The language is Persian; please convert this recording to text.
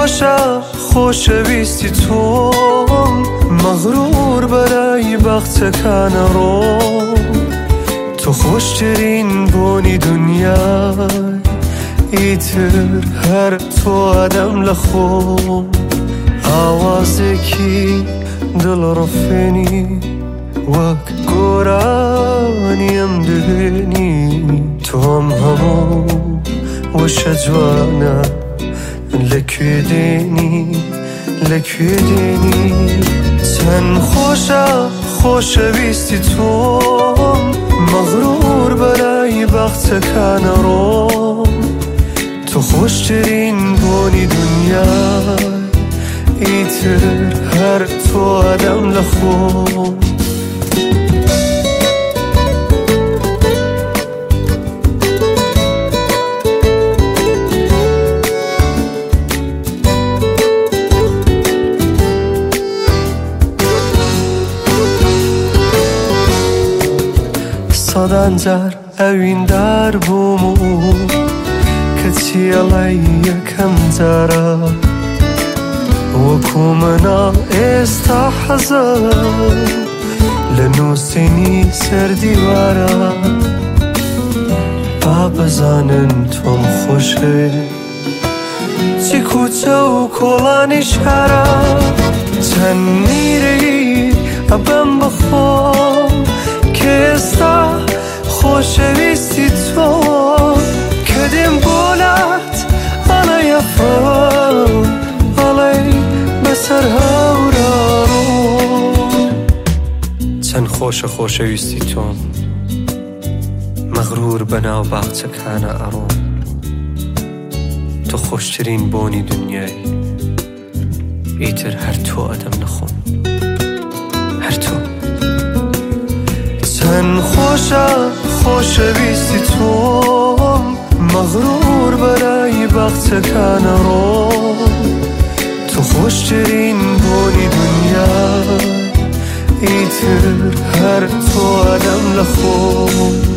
خۆشەویستی تۆم مەغرور بەلای بەختەکانە ڕۆم تۆ خۆشترین بۆنی دنیای ئیتر هەر تۆ ئەدەم لە خۆم ئاوازێکی دڵڕفێنی وەک گۆرانی ئەم دهێنی تۆم هەموو وشە جوانە لەکوێ دێنی چەند خۆشەویستی تۆم مەغرور بەلای بەختەکانە ڕۆم تۆ خۆشترین بۆنی دنیای ئیتر هەر تۆ ئەدەم لە خۆم سەدانجار ئەویندار بووم و کەچی ئەڵێی یەکەم جارە وەکو مناڵ ئێستا حەزم لە نووسینی سەردیوارە با بەزانن تۆم خۆشێ چی کوچە و کۆڵانی شارە چەند میرەی ئەبەم بەخۆم کە ئێستا خۆشەویستی تۆ کە دێم بۆلات ئەڵێ ئەفڕۆم ئەڵێ بەسەر هەوراڕۆم چەند خۆشەویستی تۆم مەغرور بەناو باخچەکانە ئەڕۆم تۆ خۆشترین بۆنی دنیای ئیتر هەر تۆ ئەدەم لە خۆم هەر تۆ چەند خۆشەویستی تۆم مەغرور بەلای بەختەکانە ڕۆم تۆ خۆشترین بۆنی دنیای ئیتر هەر تۆ ئەدەم لە خۆم